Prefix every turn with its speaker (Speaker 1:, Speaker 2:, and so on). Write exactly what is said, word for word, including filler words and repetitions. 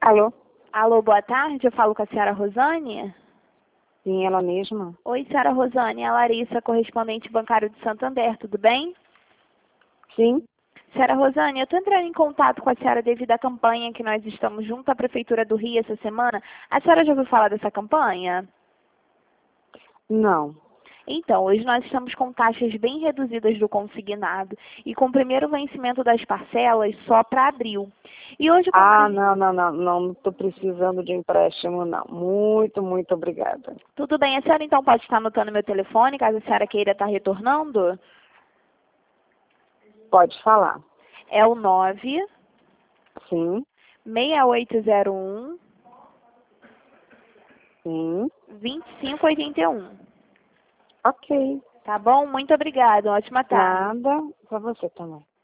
Speaker 1: Alô?
Speaker 2: Alô, boa tarde, eu falo com a senhora Rosane?
Speaker 1: Sim, ela mesma.
Speaker 2: Oi, senhora Rosane, é a Larissa, correspondente bancário de Santander, tudo bem?
Speaker 1: Sim?
Speaker 2: Senhora Rosane, eu estou entrando em contato com a senhora devido à campanha que nós estamos junto à Prefeitura do Rio essa semana. A senhora já ouviu falar dessa campanha?
Speaker 1: Não.
Speaker 2: Então, hoje nós estamos com taxas bem reduzidas do consignado e com o primeiro vencimento das parcelas só para abril. E hoje, como
Speaker 1: Ah,
Speaker 2: a-
Speaker 1: não, não, não, não estou precisando de empréstimo, não. Muito, muito obrigada.
Speaker 2: Tudo bem, a senhora então pode estar anotando meu telefone, caso a senhora queira estar retornando?
Speaker 1: Pode falar.
Speaker 2: É o nove
Speaker 1: Sim,
Speaker 2: seis oito zero um,
Speaker 1: sim.
Speaker 2: dois cinco oito um.
Speaker 1: Ok.
Speaker 2: Tá bom? Muito obrigada. Ótima tarde.
Speaker 1: Nada. Para você também.